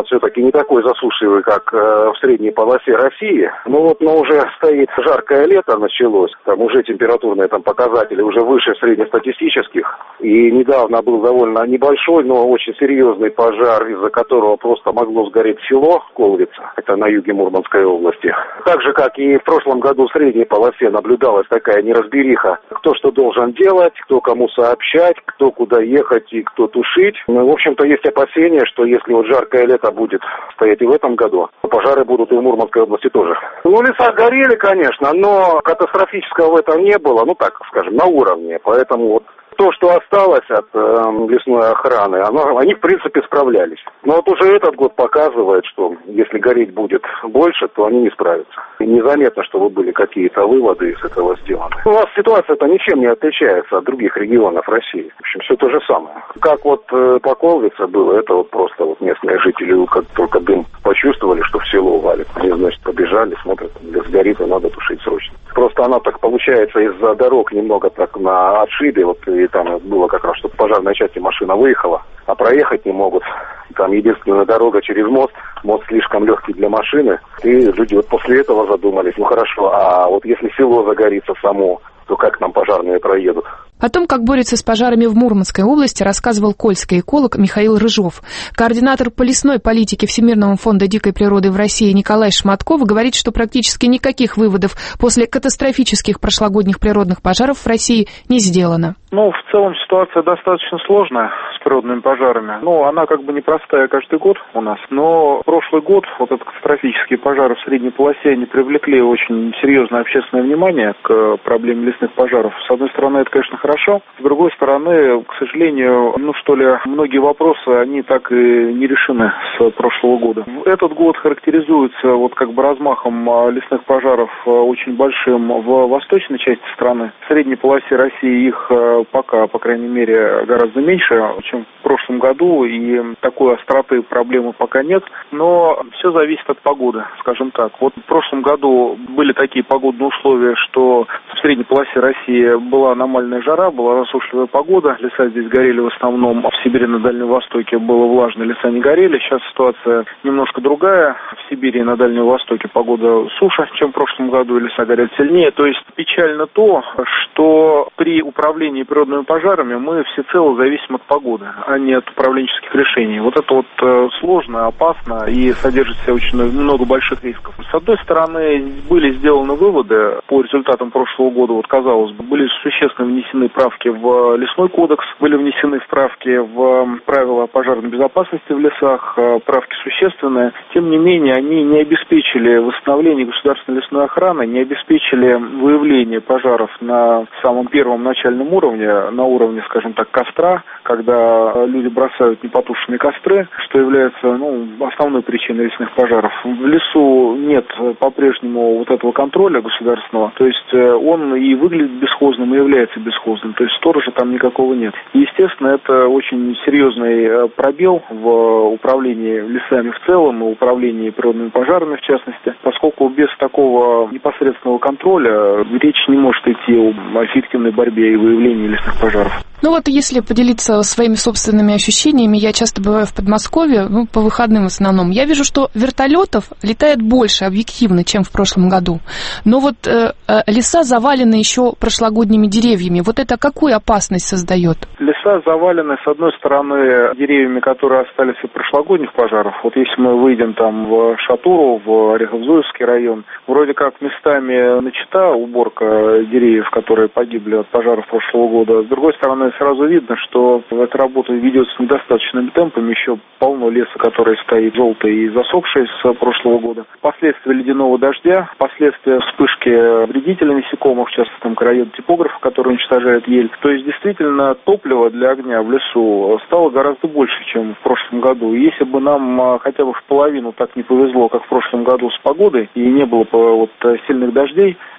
все-таки не такой засушливый, как э, в средней полосе России. Ну вот, но уже стоит жаркое лето началось, там уже температурные там показатели уже выше среднестатистических. И недавно был довольно небольшой, но очень серьезный пожар, из-за которого просто могло сгореть село Колвица, это на юге Мурманской области. Так же, как и в прошлом году в средней полосе наблюдалась такая неразбериха, кто что должен делать, кто кому сообщать, кто куда ехать и кто тушить. Ну, в общем-то, есть опасения, что если вот жаркое лето будет стоять и в этом году, то пожары будут и в Мурманской области тоже. Ну, леса горели, конечно, но катастрофического в этом не было, ну так, скажем, на уровне. Поэтому вот то, что осталось от э, лесной охраны, оно, они, в принципе, справлялись. Но вот уже этот год показывает, что если гореть будет больше, то они не справятся. И незаметно, чтобы были какие-то выводы из этого сделаны. У нас ситуация-то ничем не отличается от других регионов России. В общем, все то же самое. Как вот э, по Колвице было, это вот просто вот местные жители, как только дым почувствовали, что в село валит. Они, значит, побежали, смотрят, лес горит, и надо тушить срочно. Просто она так, получается, из-за дорог немного так на отшибе, вот и там было как раз, что в пожарной части машина выехала, а проехать не могут. Там единственная дорога через мост, мост слишком легкий для машины. И люди вот после этого задумались, ну хорошо, а вот если село загорится само, то как нам пожарные проедут? О том, как борется с пожарами в Мурманской области, рассказывал кольский эколог Михаил Рыжов. Координатор по лесной политике Всемирного фонда дикой природы в России Николай Шматков говорит, что практически никаких выводов после катастрофических прошлогодних природных пожаров в России не сделано. Ну, в целом ситуация достаточно сложная с природными пожарами. Ну, она как бы непростая каждый год у нас. Но прошлый год, вот этот катастрофические пожары в средней полосе, они привлекли очень серьезное общественное внимание к проблеме лесных пожаров. С одной стороны, это, конечно, хорошо. С другой стороны, к сожалению, ну что ли, многие вопросы, они так и не решены с прошлого года. Этот год характеризуется вот как бы размахом лесных пожаров очень большим в восточной части страны. В средней полосе России их пока, по крайней мере, гораздо меньше, чем в прошлом году, и такой остроты проблемы пока нет, но все зависит от погоды, скажем так. Вот в прошлом году были такие погодные условия, что в средней полосе России была аномальная жара, была засушливая погода, леса здесь горели в основном, в Сибири на Дальнем Востоке было влажно, леса не горели, сейчас ситуация немножко другая, в Сибири и на Дальнем Востоке погода суше, чем в прошлом году, и леса горят сильнее, то есть печально то, что при управлении природными пожарами мы всецело зависим от погоды, а не от управленческих решений. Вот это вот э, сложно, опасно и содержит в себе очень много больших рисков. С одной стороны, были сделаны выводы по результатам прошлого года, вот казалось бы, были существенно внесены правки в лесной кодекс, были внесены правки в правила пожарной безопасности в лесах, правки существенные. Тем не менее, они не обеспечили восстановление государственной лесной охраны, не обеспечили выявление пожаров на самом первом начальном уровне, на уровне, скажем так, костра, когда люди бросают непотушенные костры, что является ну, основной причиной лесных пожаров. В лесу нет по-прежнему вот этого контроля государственного, то есть он и выглядит бесхозным, и является бесхозным, то есть сторожа там никакого нет. И, естественно, это очень серьезный пробел в управлении лесами в целом и управлении природными пожарами в частности, поскольку без такого непосредственного контроля речь не может идти о эффективной борьбе и выявлении лесных пожаров. Ну вот если поделиться своими собственными ощущениями, я часто бываю в Подмосковье, ну, по выходным в основном, я вижу, что вертолетов летает больше объективно, чем в прошлом году. Но вот э, леса завалены еще прошлогодними деревьями. Вот это какую опасность создает? Леса завалены, с одной стороны, деревьями, которые остались от прошлогодних пожаров. Вот если мы выйдем там в Шатуру, в Орехово-Зуевский район, вроде как местами начата уборка деревьев, которые погибли от пожаров прошлого года. С другой стороны, сразу видно, что эта работа ведется недостаточными темпами, еще полно леса, который стоит желтый и засохший с прошлого года. Последствия ледяного дождя, последствия вспышки вредителей насекомых, в частности, там короед-типограф, который уничтожает ель. То есть, действительно, топлива для огня в лесу стало гораздо больше, чем в прошлом году. И если бы нам хотя бы в половину так не повезло, как в прошлом году с погодой, и не было бы вот сильных дождей,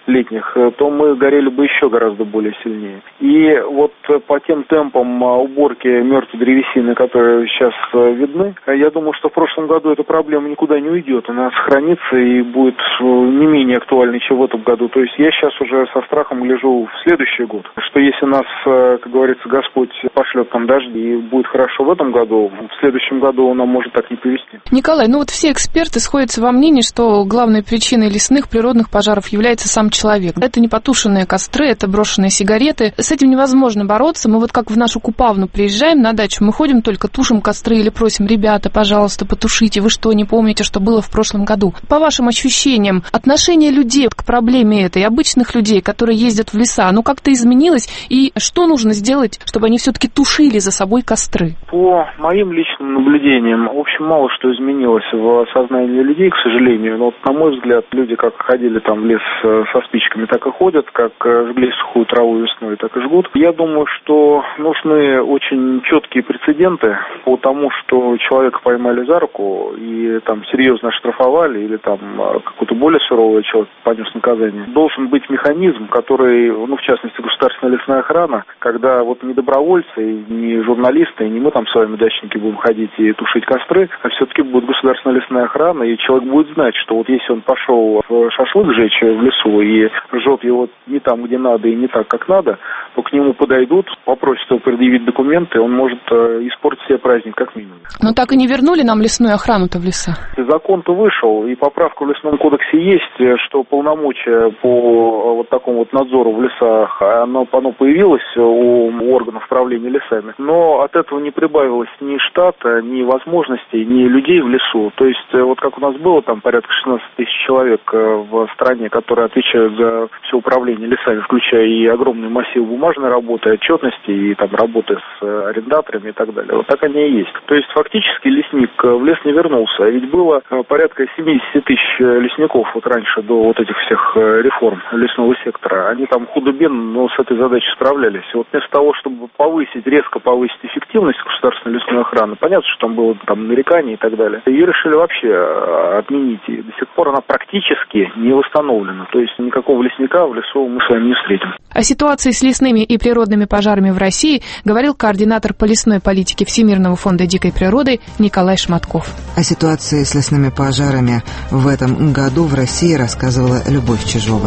летних, то мы горели бы еще гораздо более сильнее. И вот по тем темпам уборки мертвой древесины, которые сейчас видны, я думаю, что в прошлом году эта проблема никуда не уйдет. Она сохранится и будет не менее актуальной, чем в этом году. То есть я сейчас уже со страхом гляжу в следующий год, что если нас, как говорится, Господь пошлет там дожди и будет хорошо в этом году, в следующем году он нам может так не повезти. Николай, ну вот все эксперты сходятся во мнении, что главной причиной лесных природных пожаров является сам человек. Это непотушенные костры, это брошенные сигареты. С этим невозможно бороться. Мы вот как в нашу Купавну приезжаем на дачу, мы ходим только тушим костры или просим: ребята, пожалуйста, потушите. Вы что, не помните, что было в прошлом году? По вашим ощущениям, отношение людей к проблеме этой, обычных людей, которые ездят в леса, оно как-то изменилось? И что нужно сделать, чтобы они все-таки тушили за собой костры? По моим личным наблюдениям, в общем, мало что изменилось в сознании людей, к сожалению. Но, вот, на мой взгляд, люди как ходили там в лес со спичками, так и ходят, как жгли сухую траву весной, так и жгут. Я думаю, что нужны очень четкие прецеденты по тому, что человека поймали за руку и там серьезно оштрафовали, или там какой-то более суровый человек понес наказание. Должен быть механизм, который, ну, в частности, государственная лесная охрана, когда вот не добровольцы, не журналисты, не мы там с вами, дачники, будем ходить и тушить костры, а все-таки будет государственная лесная охрана, и человек будет знать, что вот если он пошел в шашлык жечь в лесу и жжет его не там, где надо, и не так, как надо, то к нему подойдут, попросят его предъявить документы, он может испортить себе праздник как минимум. Но так и не вернули нам лесную охрану-то в леса. Закон-то вышел, и поправка в лесном кодексе есть, что полномочия по вот такому вот надзору в лесах, оно, оно появилось у органов управления лесами, но от этого не прибавилось ни штата, ни возможностей, ни людей в лесу. То есть вот как у нас было там порядка шестнадцать тысяч человек в стране, которые отвечают за все управление лесами, включая и огромный массив бумажной работы, отчетности и там работы с арендаторами и так далее. Вот так они и есть. То есть фактически лесник в лес не вернулся. А ведь было порядка семьдесят тысяч лесников вот раньше, до вот этих всех реформ лесного сектора. Они там худо-бедно, но с этой задачей справлялись. И вот вместо того, чтобы повысить, резко повысить эффективность государственной лесной охраны, понятно, что там было там нарекания и так далее, ее решили вообще отменить. И до сих пор она практически не восстановлена. То есть никакого лесника в лесу мы с вами не встретим. О ситуации с лесными и природными пожарами в России говорил координатор по лесной политике Всемирного фонда дикой природы Николай Шматков. О ситуации с лесными пожарами в этом году в России рассказывала Любовь Чижова.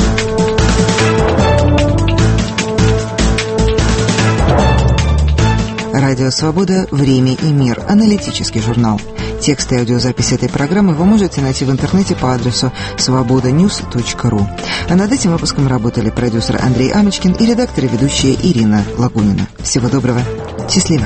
Радио «Свобода. Время и мир». Аналитический журнал. Текст и аудиозапись этой программы вы можете найти в интернете по адресу свобода ньюс точка ру. А над этим выпуском работали продюсер Андрей Амочкин и редактор и ведущая Ирина Лагунина. Всего доброго. Счастливо.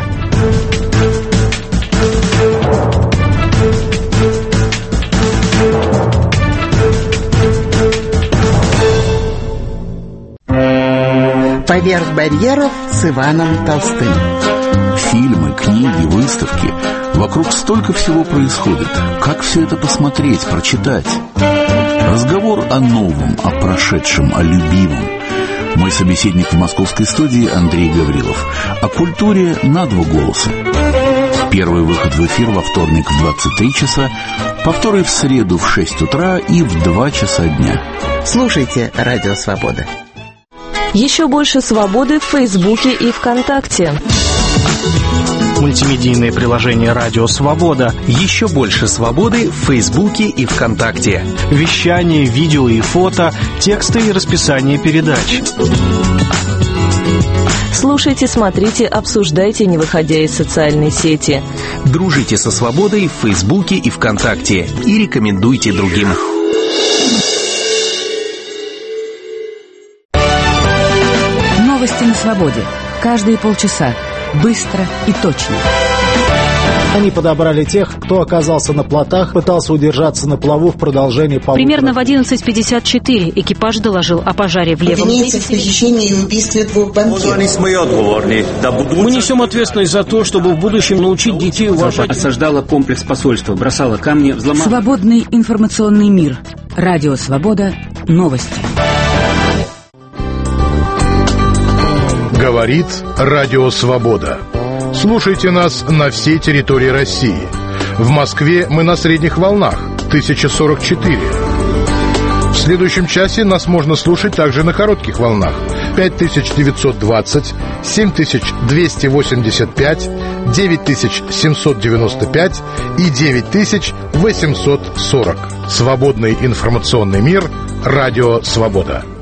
«Поверх барьеров» с Иваном Толстым. Фильмы, книги, выставки. Вокруг столько всего происходит. Как все это посмотреть, прочитать? Разговор о новом, о прошедшем, о любимом. Мой собеседник в московской студии Андрей Гаврилов. О культуре на два голоса. Первый выход в эфир во вторник в двадцать три часа, повторы в среду в шесть утра и в два часа дня. Слушайте «Радио Свобода». Еще больше свободы в Фейсбуке и ВКонтакте. Мультимедийное приложение «Радио Свобода». Еще больше свободы в Фейсбуке и ВКонтакте. Вещание, видео и фото, тексты и расписание передач. Слушайте, смотрите, обсуждайте, не выходя из социальной сети. Дружите со свободой в Фейсбуке и ВКонтакте. И рекомендуйте другим. Новости на свободе. Каждые полчаса. Быстро и точно. Они подобрали тех, кто оказался на плотах, пытался удержаться на плаву в продолжении полутора. Примерно в одиннадцать пятьдесят четыре экипаж доложил о пожаре в левом... Обвиняется в похищении и убийстве двух банкиров. Мы несем ответственность за то, чтобы в будущем научить детей уважать... Осаждала комплекс посольства, бросала камни, взломала... Свободный информационный мир. Радио «Свобода». Новости. Говорит Радио Свобода. Слушайте нас на всей территории России. В Москве мы на средних волнах тысяча сорок четыре. В следующем часе нас можно слушать также на коротких волнах. пять тысяч девятьсот двадцать, семь тысяч двести восемьдесят пять, девять тысяч семьсот девяносто пять и девять тысяч восемьсот сорок. Свободный информационный мир. Радио «Свобода».